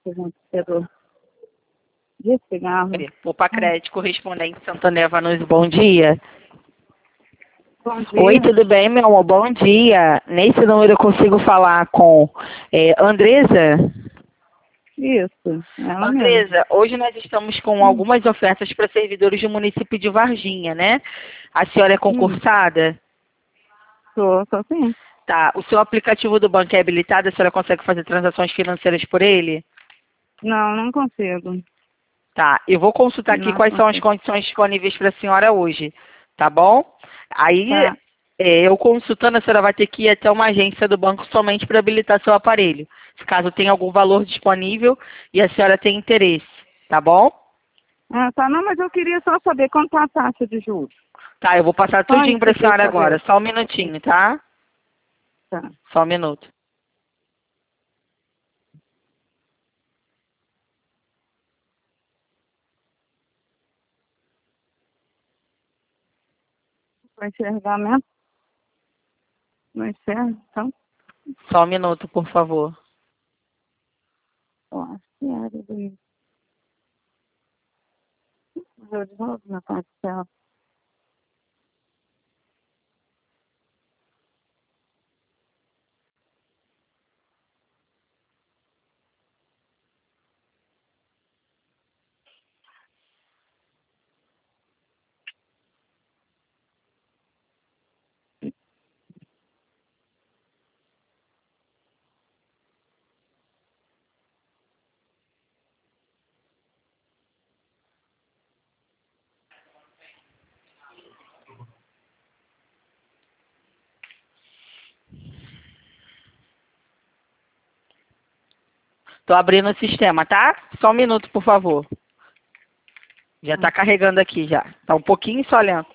de cigarro. Opa Crédito, correspondente Santander Vanucci, bom dia. Bom dia. Oi, tudo bem, meu amor? Bom dia. Nesse número eu consigo falar com Andresa? Isso, ela mesmo. Andresa, hoje nós estamos com algumas ofertas para servidores do município de Varginha, né? A senhora é concursada? Tô sim. Tá. O seu aplicativo do banco é habilitado? A senhora consegue fazer transações financeiras por ele? Não consigo. Tá. Eu vou consultar aqui Não quais são as consigo. condições disponíveis para a senhora hoje, tá bom? Aí, Tá. eu consultando, a senhora vai ter que ir até uma agência do banco somente para habilitar seu aparelho. Caso tenha algum valor disponível e a senhora tenha interesse, tá bom? Tá, não, mas eu queria só saber quanto tá a taxa de juros. Tá, eu vou passar Só tudinho isso para a que eu senhora queria agora. saber. Só um minutinho, tá? Tá. Só um minuto. Vai enxergar mesmo? Não enxerga, então? Só um minuto, por favor. Eu acho que era do... Eu de novo na parte dela. Tô abrindo o sistema, tá? Só um minuto, por favor. Já tá carregando aqui já. Tá um pouquinho só lento.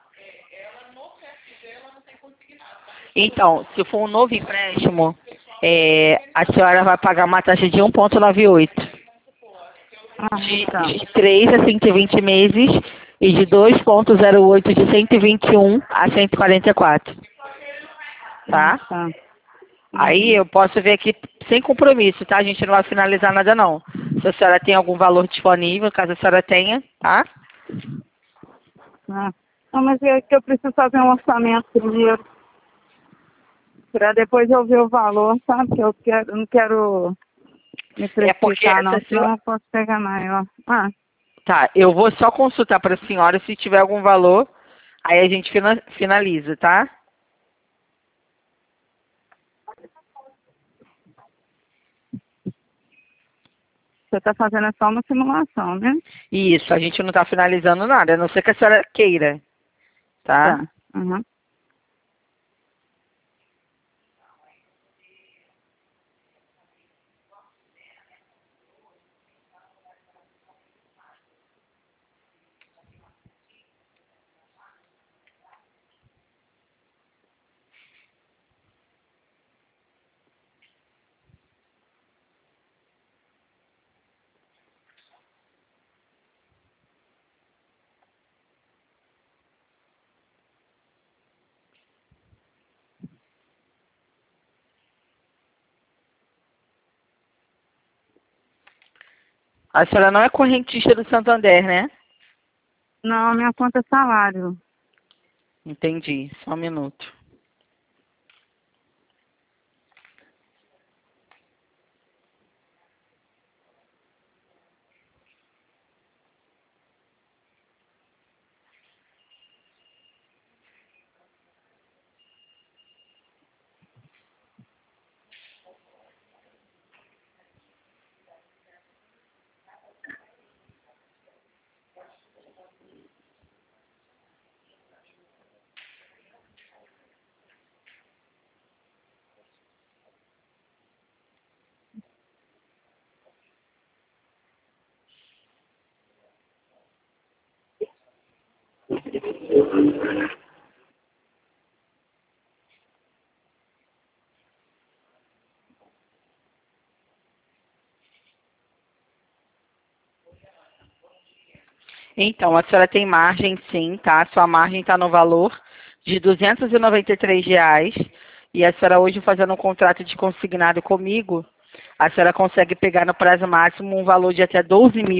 Então, se for um novo empréstimo, a senhora vai pagar uma taxa de 1,98. Tá. De 3 a 120 meses e de 2,08 de 121 a 144. Tá? Tá. Aí eu posso ver aqui sem compromisso, tá? A gente não vai finalizar nada não. Se a senhora tem algum valor disponível, caso a senhora tenha, tá? Não, mas é que eu preciso fazer um orçamento primeiro. Pra depois eu ver o valor, sabe? Que eu não quero me É porque precipitar, não, essa senão senhora... eu posso pegar maior. Tá, eu vou só consultar para a senhora se tiver algum valor, aí a gente finaliza, tá? Você tá fazendo só uma simulação, né? Isso, a gente não tá finalizando nada, a não ser que a senhora queira, tá? Tá. Uhum. A senhora não é correntista do Santander, né? Não, minha conta é salário. Entendi, só um minuto. Então, a senhora tem margem sim, tá? Sua margem está no valor de R$ 293 e a senhora hoje fazendo um contrato de consignado comigo, a senhora consegue pegar no prazo máximo um valor de até R$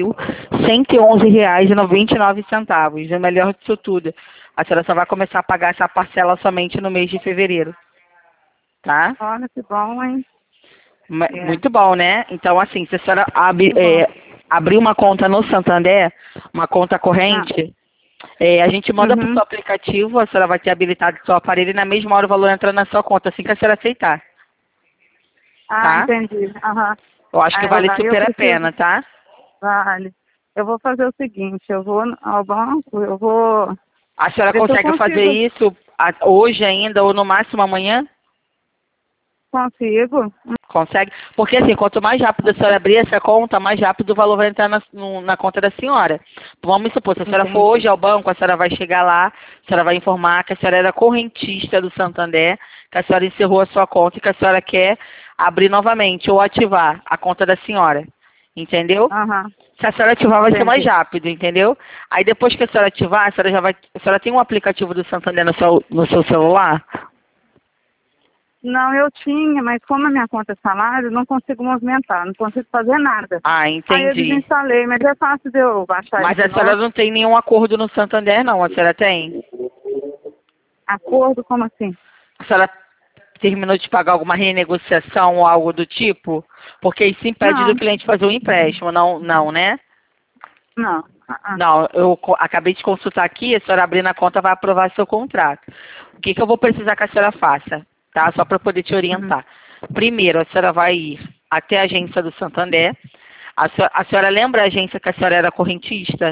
12.111,99. O melhor disso tudo, a senhora só vai começar a pagar essa parcela somente no mês de fevereiro, tá? Olha que bom, hein? É. Muito bom, né? Então, assim, se a senhora abrir uma conta no Santander, uma conta corrente, a gente manda para o seu aplicativo, a senhora vai ter habilitado o seu aparelho e na mesma hora o valor entra na sua conta, assim que a senhora aceitar. Tá? Entendi. Eu acho que vale super a pena, tá? Vale. Eu vou fazer o seguinte, eu vou ao banco, eu vou... A senhora consegue fazer isso hoje ainda ou no máximo amanhã? Consigo. Consegue? Porque assim, quanto mais rápido a senhora abrir essa conta, mais rápido o valor vai entrar na conta da senhora. Vamos supor, se a senhora for hoje ao banco, a senhora vai chegar lá, a senhora vai informar que a senhora era correntista do Santander, que a senhora encerrou a sua conta e que a senhora quer abrir novamente ou ativar a conta da senhora. Entendeu? Se a senhora ativar, vai ser mais rápido, entendeu? Aí depois que a senhora ativar, a senhora tem um aplicativo do Santander no seu celular? Não, eu tinha, mas como a minha conta é salário, não consigo movimentar, não consigo fazer nada. Entendi. Aí eu desinstalei, mas é fácil de eu baixar isso. Mas a senhora não tem nenhum acordo no Santander, não? A senhora tem? Acordo? Como assim? A senhora terminou de pagar alguma renegociação ou algo do tipo? Porque isso impede do cliente fazer um empréstimo, não, né? Não. Não, eu acabei de consultar aqui, a senhora abrindo a conta vai aprovar seu contrato. O que eu vou precisar que a senhora faça? Tá? Só para poder te orientar. Primeiro, a senhora vai ir até a agência do Santander. A senhora lembra a agência que a senhora era correntista?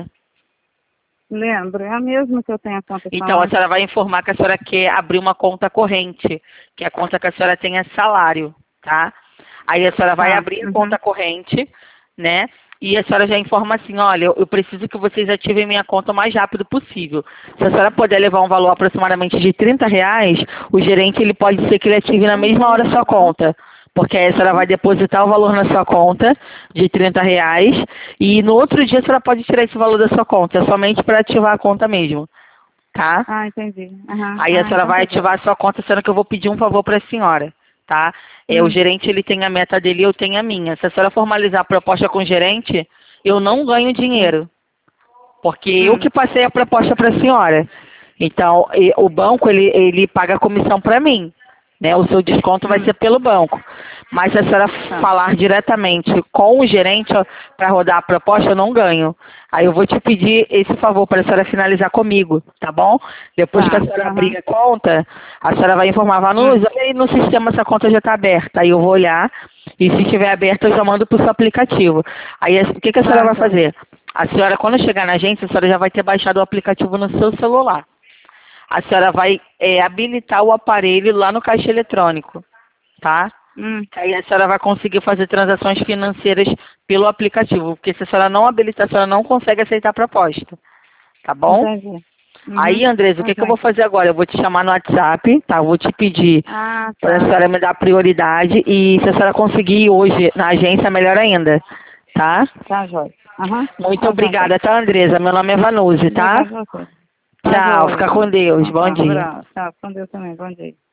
Lembro, é a mesma que eu tenho a conta. Então, a senhora vai informar que a senhora quer abrir uma conta corrente, que é a conta que a senhora tenha salário, tá? Aí a senhora vai abrir a conta corrente, né? E a senhora já informa assim, olha, eu preciso que vocês ativem minha conta o mais rápido possível. Se a senhora puder levar um valor aproximadamente de R$ 30, o gerente ele pode ser que ele ative na mesma hora a sua conta. Porque aí a senhora vai depositar o valor na sua conta de R$ 30 e no outro dia a senhora pode tirar esse valor da sua conta, é somente para ativar a conta mesmo, tá? Entendi. Aí a senhora vai ativar a sua conta, sendo que eu vou pedir um favor para a senhora, tá? O gerente ele tem a meta dele e eu tenho a minha. Se a senhora formalizar a proposta com o gerente, eu não ganho dinheiro, porque eu que passei a proposta para a senhora. Então, o banco ele paga a comissão para mim. Né, o seu desconto vai ser pelo banco. Mas se a senhora falar diretamente com o gerente para rodar a proposta, eu não ganho. Aí eu vou te pedir esse favor para a senhora finalizar comigo, tá bom? Depois que a senhora abrir a conta, a senhora vai informar, Vanusa, olha aí no sistema essa conta já está aberta. Aí eu vou olhar e se estiver aberta eu já mando para o seu aplicativo. Aí o que a senhora vai fazer? A senhora, quando chegar na agência, a senhora já vai ter baixado o aplicativo no seu celular. A senhora vai habilitar o aparelho lá no caixa eletrônico, tá? Aí a senhora vai conseguir fazer transações financeiras pelo aplicativo, porque se a senhora não habilitar, a senhora não consegue aceitar a proposta, tá bom? Entendi. Aí, Andresa, o que eu vou fazer agora? Eu vou te chamar no WhatsApp, tá? Eu vou te pedir para a senhora me dar prioridade e se a senhora conseguir ir hoje na agência, melhor ainda, tá? Tá, Jóia. Muito obrigada, tá, Andresa? Meu nome é Vanusa, tá? Tchau, fica com Deus. Bom dia. Tchau, com Deus também. Bom dia.